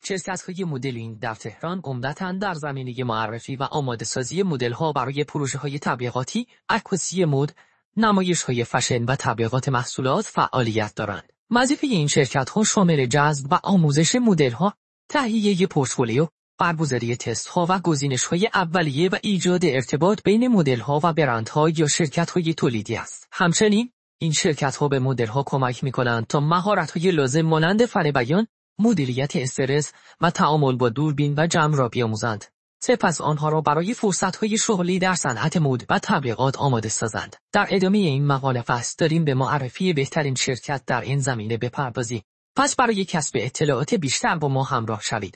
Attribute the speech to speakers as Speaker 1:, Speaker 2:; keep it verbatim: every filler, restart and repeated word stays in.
Speaker 1: شرکت‌های مدلینگ در تهران عمدتاً در زمینه معرفی و آماده‌سازی مدل‌ها برای پروژه‌های تبلیغاتی، عکاسی مد، نمایش‌های فشن و تبلیغات محصولات فعالیت دارند. وظیفه این شرکت‌ها شامل جذب و آموزش مدل‌ها، تهیه پورتفولیو، برگزاری تست‌ها و گزینش‌های اولیه و ایجاد ارتباط بین مدل‌ها و برندها یا شرکت‌های تولیدی است. همچنین این شرکت‌ها به مدل‌ها کمک می‌کنند تا مهارت‌های لازم مانند فن بیان، مدیریت استرس و تعامل با دوربین و جمع را بیاموزند. سپس آنها را برای فرصت‌های شغلی در صنعت مد و تبلیغات آماده سازند. در ادامه این مقاله فصل داریم به معرفی بهترین شرکت در این زمینه بپردازیم. پس برای کسب اطلاعات بیشتر با ما همراه شوید.